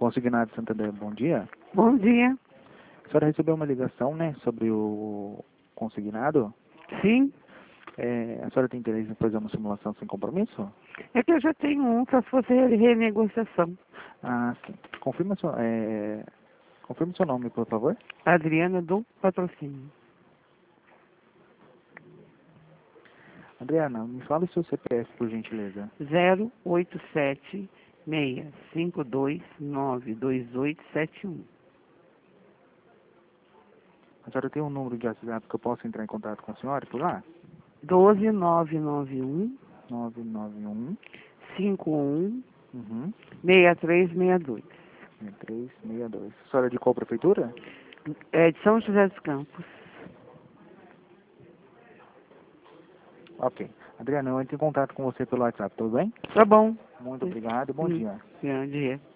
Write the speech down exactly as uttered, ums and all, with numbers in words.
Consignado Santander, bom dia. Bom dia. A senhora recebeu uma ligação, né, sobre o consignado? Sim. É, a senhora tem interesse em fazer uma simulação sem compromisso? É que eu já tenho um, só se fosse renegociação. Ah, sim. Confirma seu, é, confirma seu nome, por favor. Adriana do Patrocínio. Adriana, me fala o seu C P F, por gentileza. zero oito sete seis cinco dois nove dois oito sete um. A senhora tem um número de WhatsApp que eu posso entrar em contato com a senhora por lá? doze nove nove um nove nove um cinco um uhum, seis três seis dois. seis três seis dois. A senhora é de qual prefeitura? É de São José dos Campos. Ok. Adriana, eu entro em contato com você pelo WhatsApp, tudo bem? Tá bom. Muito obrigado e bom Hum, dia. Bom dia.